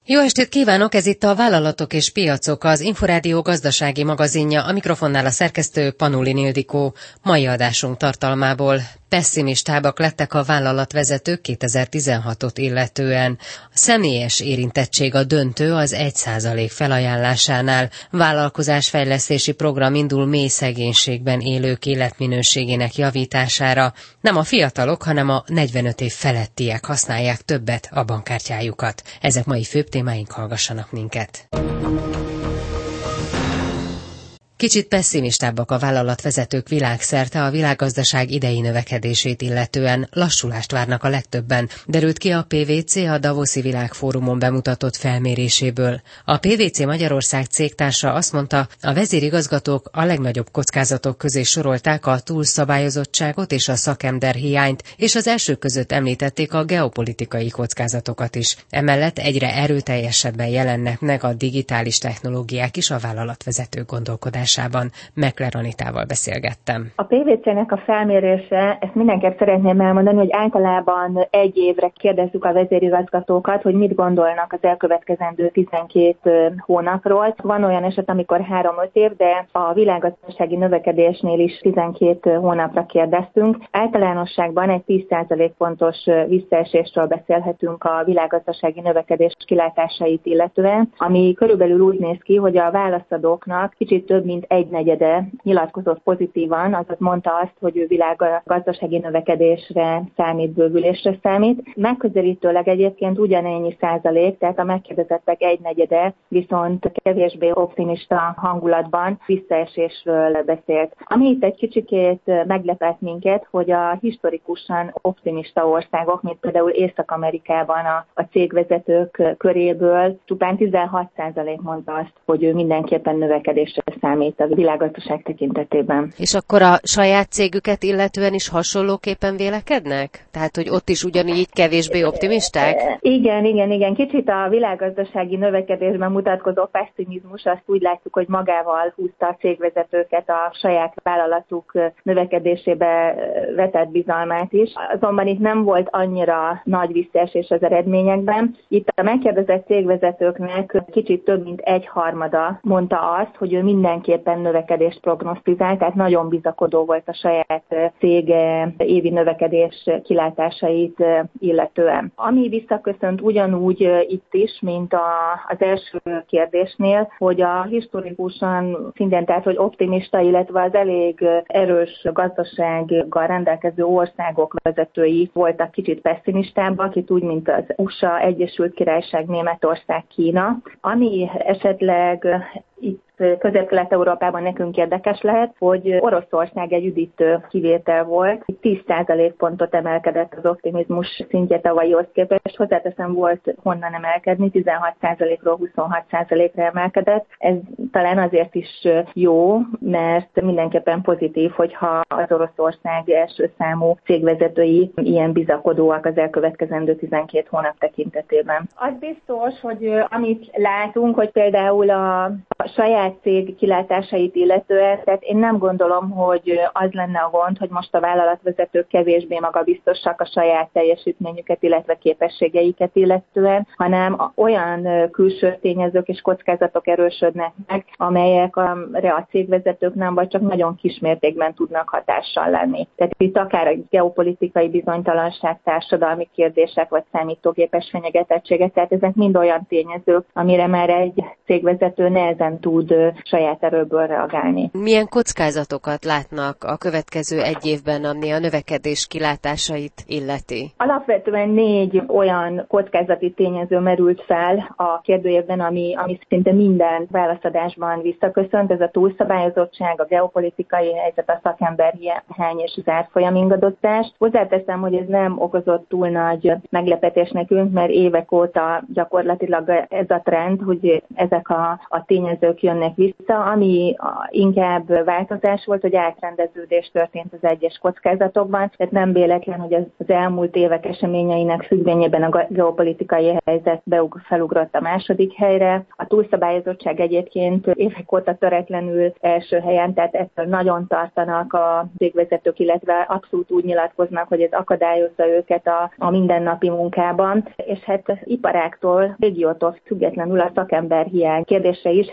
Jó estét kívánok, ez itt a Vállalatok és Piacok, az Inforádió gazdasági magazinja, a mikrofonnál a szerkesztő Panulin Ildikó. Mai adásunk tartalmából pesszimistábbak lettek a vállalatvezetők 2016-ot illetően. A személyes érintettség a döntő az 1% felajánlásánál. Vállalkozásfejlesztési program indul mély szegénységben élők életminőségének javítására. Nem a fiatalok, hanem a 45 év felettiek használják többet a bankkártyájukat. Ezek mai főbb témáink, hallgassanak minket. Kicsit pesszimistábbak a vállalatvezetők világszerte a világgazdaság idei növekedését illetően, lassulást várnak a legtöbben, derült ki a PwC a Davoszi Világfórumon bemutatott felméréséből. A PwC Magyarország cégtársa azt mondta, a vezérigazgatók a legnagyobb kockázatok közé sorolták a túlszabályozottságot és a szakemberhiányt, és az elsők között említették a geopolitikai kockázatokat is. Emellett egyre erőteljesebben jelennek meg a digitális technológiák is a vállalatvezetők gondolkodásában. Mekler Anitával beszélgettem. A PwC-nek a felmérése, ezt mindenképp szeretném elmondani, hogy általában egy évre kérdezzük a vezérigazgatókat, hogy mit gondolnak az elkövetkezendő 12 hónapról. Van olyan eset, amikor 3-5 év, de a világgazdasági növekedésnél is 12 hónapra kérdeztünk. Általánosságban egy 10% pontos visszaesésről beszélhetünk a világgazdasági növekedés kilátásait illetően, ami körülbelül úgy néz ki, hogy a válaszadóknak kicsit több mint 1/4 nyilatkozott pozitívan, azaz mondta azt, hogy ő világgazdasági növekedésre számít, bővülésre számít. Megközelítőleg egyébként ugyanennyi százalék, tehát a megkérdezettek 1/4 viszont kevésbé optimista hangulatban visszaesésről beszélt. Ami itt egy kicsikét meglepett minket, hogy a historikusan optimista országok, mint például Észak-Amerikában a cégvezetők köréből csupán 16% mondta azt, hogy ő mindenképpen növekedésre számít a világgazdaság tekintetében. És akkor a saját cégüket illetően is hasonlóképpen vélekednek? Tehát, hogy ott is ugyanígy kevésbé optimisták? Igen. Kicsit a világgazdasági növekedésben mutatkozó pessimizmus, azt úgy látjuk, hogy magával húzta a cégvezetőket a saját vállalatuk növekedésébe vetett bizalmát is. Azonban itt nem volt annyira nagy visszaesés az eredményekben. Itt a megkérdezett cégvezetőknek kicsit több mint 1/3 mondta azt, hogy ő mindenképpen növekedést prognosztizál, tehát nagyon bizakodó volt a saját cége évi növekedés kilátásait illetően. Ami visszaköszönt ugyanúgy itt is, mint az első kérdésnél, hogy a historikusan szinten, tehát hogy optimista, illetve az elég erős gazdasággal rendelkező országok vezetői voltak kicsit pesszimistábbak, itt úgy, mint az USA, Egyesült Királyság, Németország, Kína. Ami esetleg itt Közép-Kelet-Európában nekünk érdekes lehet, hogy Oroszország egy üdítő kivétel volt. 10% pontot emelkedett az optimizmus szintje tavalyihoz képest. Hozzáteszem, volt honnan emelkedni, 16%-ról 26%-ra emelkedett. Ez talán azért is jó, mert mindenképpen pozitív, hogyha az Oroszország első számú cégvezetői ilyen bizakodóak az elkövetkezendő 12 hónap tekintetében. Az biztos, hogy amit látunk, hogy például a saját cég kilátásait illetően, tehát én nem gondolom, hogy az lenne a gond, hogy most a vállalatvezetők kevésbé magabiztosak a saját teljesítményüket, illetve képességeiket illetően, hanem olyan külső tényezők és kockázatok erősödnek meg, amelyekre a cégvezetők nem vagy csak nagyon kis mértékben tudnak hatással lenni. Tehát itt akár a geopolitikai bizonytalanság, társadalmi kérdések vagy számítógépes fenyegetettségek, tehát ezek mind olyan tényezők, amire már egy cégvezető nehezen tud saját erőből reagálni. Milyen kockázatokat látnak a következő egy évben, ami a növekedés kilátásait illeti? Alapvetően 4 olyan kockázati tényező merült fel a kérdőjévben, ami szinte minden válaszadásban visszaköszönt. Ez a túlszabályozottság, a geopolitikai helyzet, a szakemberhiány és az árfolyam ingadozás. Hozzáteszem, hogy ez nem okozott túl nagy meglepetés nekünk, mert évek óta gyakorlatilag ez a trend, hogy ezek a tényezők jönnek mennek vissza. Ami inkább változás volt, hogy átrendeződés történt az egyes kockázatokban, tehát nem véletlen, hogy az elmúlt évek eseményeinek függvényében a geopolitikai helyzet felugrott a második helyre. A túlszabályozottság egyébként évek óta töretlenül első helyen, tehát ettől nagyon tartanak a cégvezetők, illetve abszolút úgy nyilatkoznak, hogy ez akadályozza őket a mindennapi munkában, és hát iparáktól, régiótól függetlenül a szakemberhiány kérdése is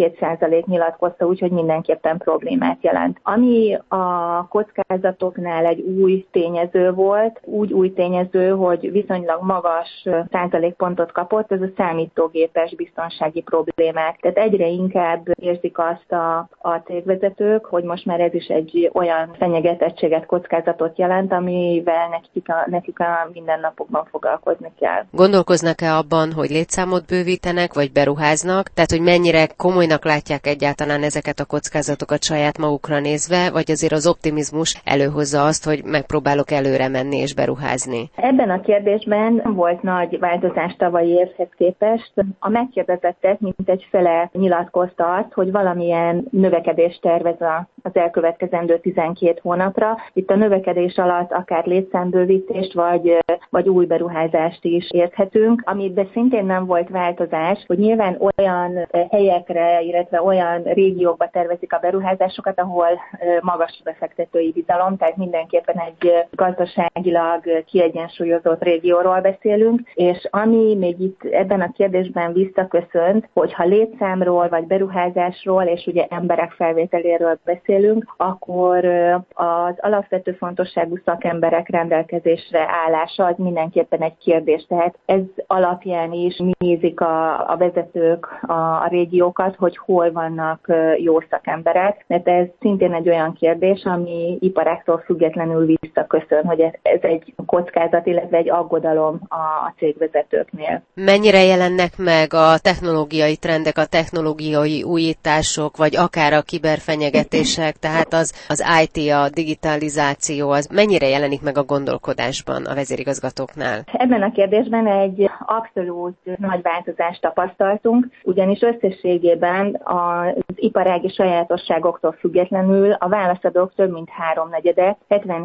72% nyilatkozta, úgyhogy mindenképpen problémát jelent. Ami a kockázatoknál egy új tényező volt, úgy új tényező, hogy viszonylag magas százalékpontot kapott, ez a számítógépes biztonsági problémák. Tehát egyre inkább érzik azt a cégvezetők, hogy most már ez is egy olyan fenyegetettséget, kockázatot jelent, amivel nekik a mindennapokban foglalkozni kell. Gondolkoznak-e abban, hogy létszámot bővítenek, vagy beruháznak? Tehát, hogy mennyire komolynak látják egyáltalán ezeket a kockázatokat saját magukra nézve, vagy azért az optimizmus előhozza azt, hogy megpróbálok előre menni és beruházni? Ebben a kérdésben volt nagy változás tavalyi évhez képest. A megkérdezettek mintegy fele nyilatkozta azt, hogy valamilyen növekedést tervez az elkövetkezendő 12 hónapra. Itt a növekedés alatt akár létszámbővítést, vagy új beruházást is érthetünk. Amiben szintén nem volt változás, hogy nyilván olyan helyekre, illetve olyan régiókba tervezik a beruházásokat, ahol magas befektetői bizalom, tehát mindenképpen egy gazdaságilag kiegyensúlyozott régióról beszélünk, és ami még itt ebben a kérdésben visszaköszönt, hogyha létszámról vagy beruházásról és ugye emberek felvételéről beszélünk, akkor az alapvető fontosságú szakemberek rendelkezésre állása az mindenképpen egy kérdés. Tehát ez alapján is nézik a vezetők a régiókat, hogy hol vannak jó szakemberek, mert ez szintén egy olyan kérdés, ami iparáktól függetlenül visszaköszön, hogy ez egy kockázat, illetve egy aggodalom a cégvezetőknél. Mennyire jelennek meg a technológiai trendek, a technológiai újítások, vagy akár a kiberfenyegetések, tehát az IT, a digitalizáció, az mennyire jelenik meg a gondolkodásban a vezérigazgatóknál? Ebben a kérdésben egy abszolút nagy változást tapasztaltunk, ugyanis összességében az iparági sajátosságoktól függetlenül a válaszadók több mint 3/4,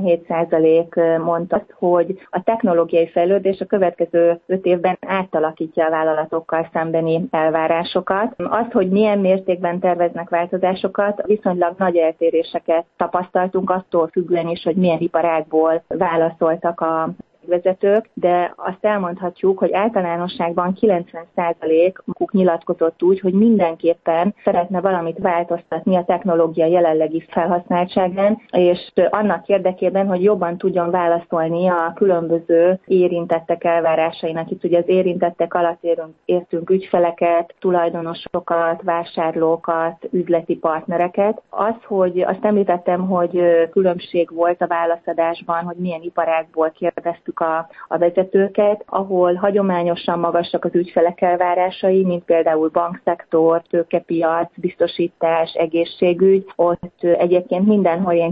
77% mondta azt, hogy a technológiai fejlődés a következő 5 évben átalakítja a vállalatokkal szembeni elvárásokat. Azt, hogy milyen mértékben terveznek változásokat, viszonylag nagy eltéréseket tapasztaltunk attól függően is, hogy milyen iparágból válaszoltak a vezetők, de azt elmondhatjuk, hogy általánosságban 90%-uk nyilatkozott úgy, hogy mindenképpen szeretne valamit változtatni a technológia jelenlegi felhasználtságán, és annak érdekében, hogy jobban tudjon válaszolni a különböző érintettek elvárásainak. Itt ugye az érintettek alatt értünk ügyfeleket, tulajdonosokat, vásárlókat, üzleti partnereket. Azt említettem, hogy különbség volt a válaszadásban, hogy milyen iparágból kérdeztük a vezetőket, ahol hagyományosan magasak az ügyfelek elvárásai, mint például bankszektor, tőkepiac, biztosítás, egészségügy. Ott egyébként mindenhol ilyen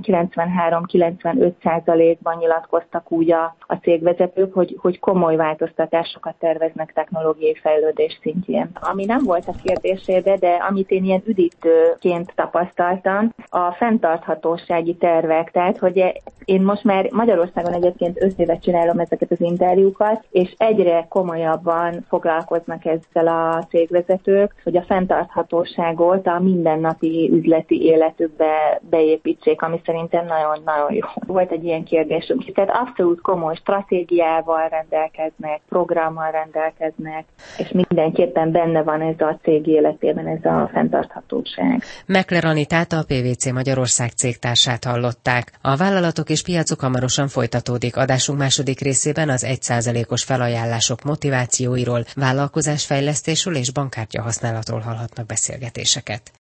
93-95%-ban nyilatkoztak úgy a cégvezetők, hogy komoly változtatásokat terveznek technológiai fejlődés szintjén. Ami nem volt a kérdésébe, de amit én ilyen üdítőként tapasztaltam, a fenntarthatósági tervek. Tehát, hogy én most már Magyarországon egyébként 5 évet csinálom ezeket az interjúkat, és egyre komolyabban foglalkoznak ezzel a cégvezetők, hogy a fenntarthatóságot a mindennapi üzleti életükbe beépítsék, ami szerintem nagyon-nagyon jó. Volt egy ilyen kérdésünk. Tehát abszolút komoly stratégiával rendelkeznek, programmal rendelkeznek, és mindenképpen benne van ez a cég életében ez a fenntarthatóság. Mekler Anitát, a PwC Magyarország cégtársát hallották. A vállalatok és piacok hamarosan folytatódik. Adásunk második részében az 1%-os felajánlások motivációiról, vállalkozásfejlesztésről és bankkártya használatról hallhatnak beszélgetéseket.